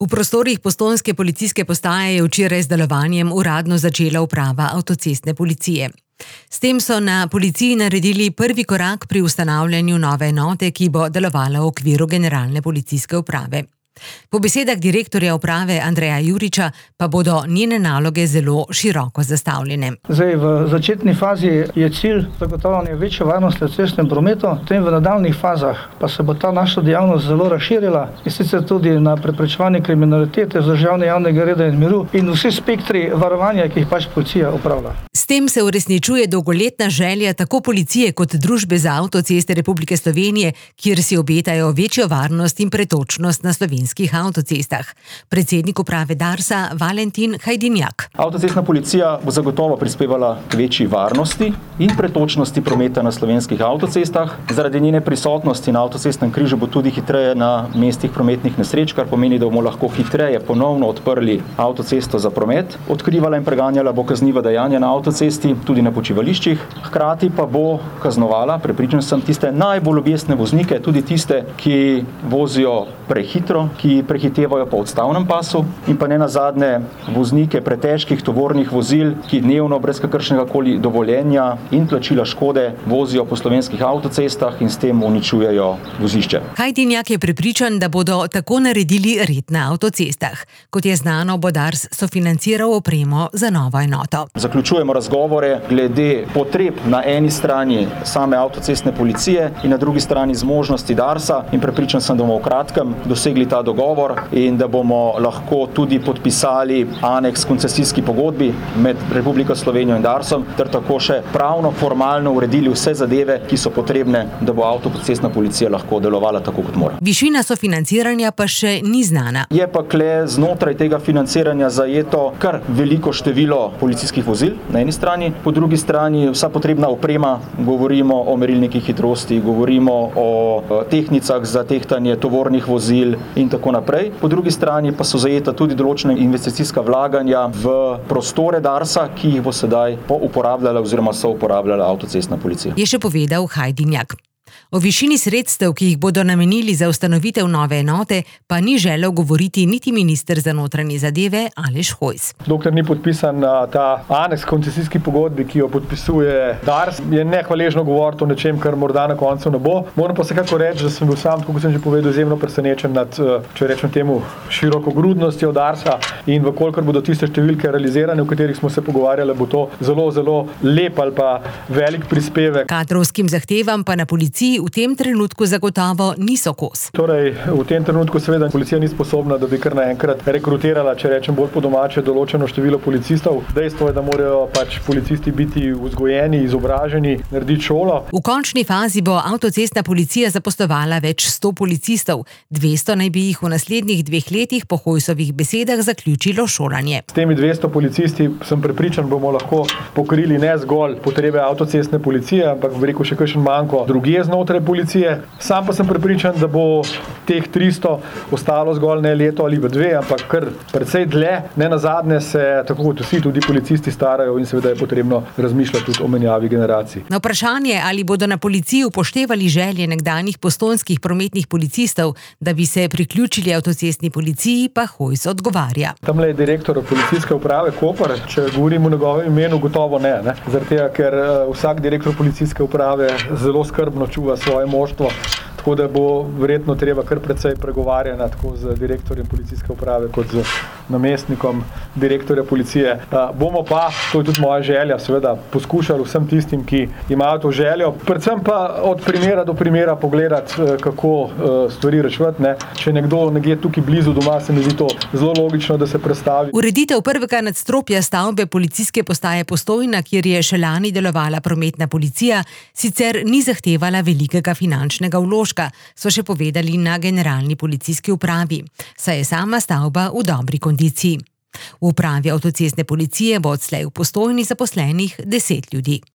V prostorih postojnske policijske postaje je včeraj z delovanjem uradno začela uprava avtocestne policije. S tem so na policiji naredili prvi korak pri ustanavljanju nove enote, ki bo delovala v okviru generalne policijske uprave. Po besedah direktorja uprave Andreja Juriča pa bodo njene naloge zelo široko zastavljene. Zdaj, v začetni fazi je cilj zagotavljanje večje varnosti v cestnem prometu, potem v nadaljnjih fazah pa se bo ta naša dejavnost zelo razširila, in sicer tudi na preprečevanje kriminalitete, vzdrževanje javnega reda in miru in vsi spektri varovanja, ki jih policija opravlja. S tem se uresničuje dolgoletna želja tako policije kot Družbe za avtoceste Republike Slovenije, kjer si obetajo večjo varnost in pretočnost na slovenskih avtocestah. Predsednik uprave Darsa Valentin Hajdinjak. Avtocestna policija bo zagotovo prispevala k večji varnosti in pretočnosti prometa na slovenskih avtocestah. Zaradi njene prisotnosti na avtocestnem križu bo tudi hitreje na mestih prometnih nesreč, kar pomeni, da bomo lahko hitreje ponovno odprli avtocesto za promet. Odkrivala in preganjala bo kazniva dejanja na avtocesti, tudi na počivališčih. Hkrati pa bo kaznovala, prepričan sem, tiste najbolj objestne voznike, tudi tiste, ki vozijo prehitro, ki prehitevajo po odstavnem pasu, in pa ne nazadnje voznike pretežkih tovornih vozil, ki dnevno brez kakršnega koli dovoljenja in plačila škode vozijo po slovenskih avtocestah in s tem uničujejo vozišče. Hajdinjak je prepričan, da bodo tako naredili red na avtocestah. Kot je znano, bo Dars sofinanciral opremo za novo enoto. Zaključujemo razgovore glede potreb na eni strani same avtocestne policije in na drugi strani zmožnosti Darsa, in prepričan sem, da bomo v kratkem dosegli ta dogovor in da bomo lahko tudi podpisali aneks koncesijski pogodbi med Republiko Slovenijo in Darsom, ter tako še pravno, formalno uredili vse zadeve, ki so potrebne, da bo avtocestna policija lahko delovala tako, kot mora. Višina sofinanciranja pa še ni znana. Je pa kle znotraj tega financiranja zajeto kar veliko število policijskih vozil na eni strani, po drugi strani vsa potrebna oprema, govorimo o merilnikih hitrosti, govorimo o tehnicah za tehtanje tovornih vozil in tako naprej. Po drugi strani pa so zajeta tudi določena investicijska vlaganja v prostore Darsa, ki jih bo sedaj uporabljala oziroma so uporabljala avtocestna policija. Je še povedal Hajdinjak. O višini sredstev, ki jih bodo namenili za ustanovitev nove enote, pa ni želel govoriti niti minister za notranje zadeve Aleš Hojs. Dokler ni podpisan ta aneks koncesijski pogodbi, ki jo podpisuje Dars, je nehvaležno govoriti o nečem, kar morda na koncu ne bo. Moram pa vsekako reči, da sem bil sam, tako kot sem že povedal, izjemno presenečen nad, če rečem temu, širokogrudnostjo Darsa, in vkolikor bodo tiste številke realizirane, o katerih smo se pogovarjali, bo to zelo, zelo lep ali pa velik prispevek. Kadrovskim zahtevam pa na policiji v tem trenutku zagotovo niso kos. Torej, v tem trenutku seveda policija ni sposobna, da bi kar naenkrat rekrutirala, če rečem bolj po domače, določeno število policistov. Dejstvo je, da morajo policisti biti vzgojeni, izobraženi, narediti šolo. V končni fazi bo avtocestna policija zaposlovala več 100 policistov. 200 naj bi jih v naslednjih 2 letih po Hojsovih besedah zaključilo šolanje. S temi 200 policisti sem prepričan, bomo lahko pokrili ne zgolj potrebe avtocestne policije, ampak veliko še kakšen manko drugje znotraj policije. Sam pa sem prepričan, da bo teh 300 ostalo zgolj ne leto ali 2, ampak kar precej dlje. Ne nazadnje se tako kot vsi tudi policisti starajo in seveda je potrebno razmišljati tudi o menjavi generacij. Na vprašanje, ali bodo na policiji upoštevali želje nekdanjih postojnskih prometnih policistov, da bi se priključili avtocestni policiji, pa Hojs odgovarja. Tamle je direktor policijske uprave Koper, če govorim v njegovem imenu, gotovo ne. Zaradi tega, ker vsak direktor policijske uprave zelo skrbno čuva svoje moštvo, tako da bo verjetno treba kar precej pregovarjati tako z direktorjem policijske uprave kot z namestnikom direktorja policije. Bomo pa, to je tudi moja želja, seveda poskušali vsem tistim, ki imajo to željo, predvsem pa od primera do primera pogledati, kako stvari reševati. Če nekdo nekje tukaj blizu doma, se mi zdi to zelo logično, da se prestavi. Ureditev prvega nadstropja stavbe policijske postaje Postojna, kjer je še lani delovala prometna policija, sicer ni zahtevala velikega finančnega vložka, so še povedali na generalni policijski upravi, saj je sama stavba v dobri kondiciji. V upravi avtocestne policije bo odslej v Postojni zaposlenih 10 ljudi.